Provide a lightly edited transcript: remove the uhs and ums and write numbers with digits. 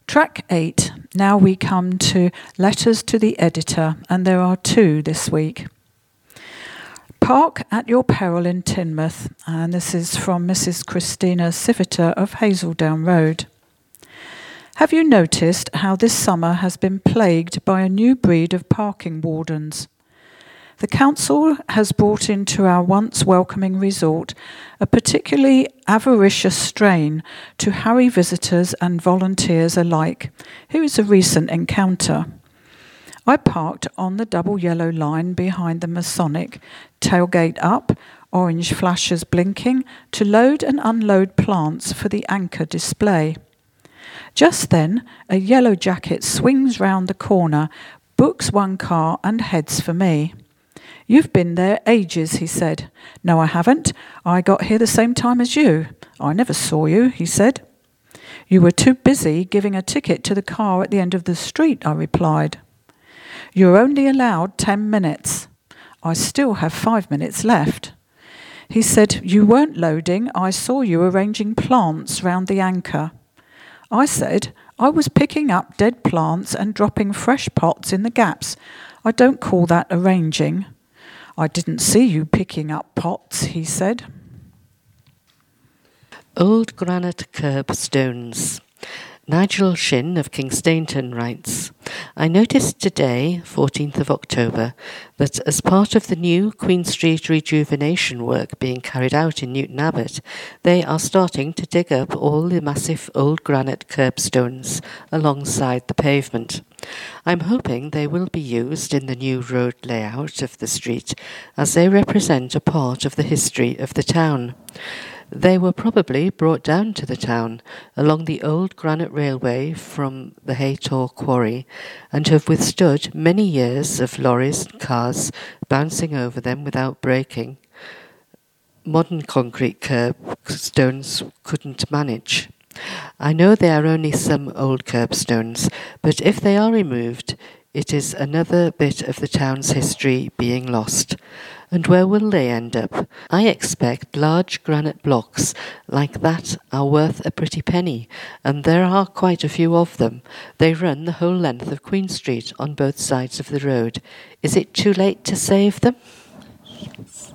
Track 8. Now we come to letters to the editor, and there are 2 this week. Park at your peril in Teignmouth, and this is from Mrs. Christina Siviter of Hazeldown Road. Have you noticed how this summer has been plagued by a new breed of parking wardens? The council has brought into our once welcoming resort a particularly avaricious strain to harry visitors and volunteers alike, who is a recent encounter. I parked on the double yellow line behind the Masonic, tailgate up, orange flashes blinking, to load and unload plants for the anchor display. Just then, a yellow jacket swings round the corner, books one car and heads for me. You've been there ages, he said. No, I haven't. I got here the same time as you. I never saw you, he said. You were too busy giving a ticket to the car at the end of the street, I replied. You're only allowed 10 minutes. I still have 5 minutes left. He said, you weren't loading. I saw you arranging plants round the anchor. I said, I was picking up dead plants and dropping fresh pots in the gaps. I don't call that arranging. I didn't see you picking up pots, he said. Old granite curbstones. Nigel Shin of Kingstainton writes, I noticed today, 14th of October, that as part of the new Queen Street rejuvenation work being carried out in Newton Abbot, they are starting to dig up all the massive old granite curbstones alongside the pavement. I'm hoping they will be used in the new road layout of the street, as they represent a part of the history of the town. They were probably brought down to the town along the old granite railway from the Haytor quarry and have withstood many years of lorries and cars bouncing over them without breaking. Modern concrete curbstones couldn't manage. I know there are only some old curbstones, but if they are removed, it is another bit of the town's history being lost. And where will they end up? I expect large granite blocks like that are worth a pretty penny, and there are quite a few of them. They run the whole length of Queen Street on both sides of the road. Is it too late to save them?